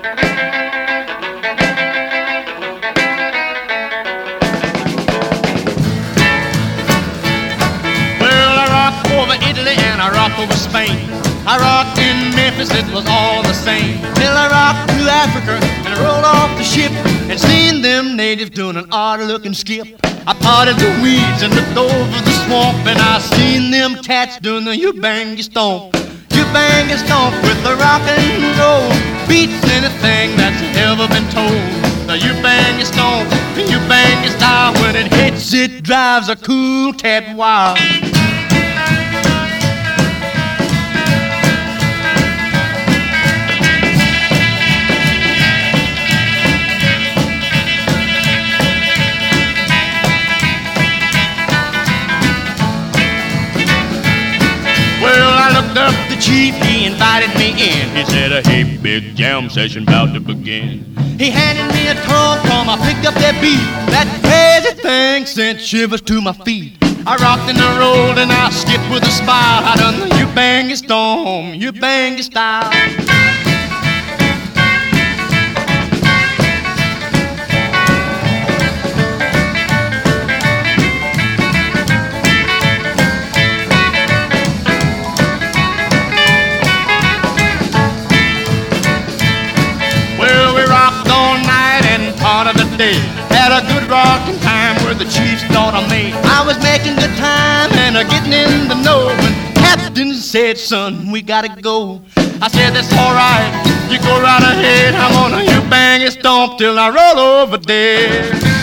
Well, I rocked over Italy and I rocked over Spain. I rocked in Memphis, it was all the same. Till I rocked to Africa and I rolled off the ship and seen them natives doing an odd-looking skip. I parted the weeds and looked over the swamp and I seen them cats doing the you-bang stomp. You-bang stomp with the rock and roll beats anything that's ever been told. The you-bang stomp, the you-bang style, when it hits it drives a cool cat wild. Up the chief, he invited me in. He said, hey, big jam session about to begin. He handed me a tom-tom, I picked up that beat. That crazy thing sent shivers to my feet. I rocked and I rolled and I skipped with a smile. I done the you-bang storm, you-bang style. Part of the day, had a good rockin' time where the chiefs thought of me. I was making good time and getting in the know when Captain said, son, we gotta go. I said, that's alright, you go right ahead. I'm gonna you bang and stomp till I roll over dead.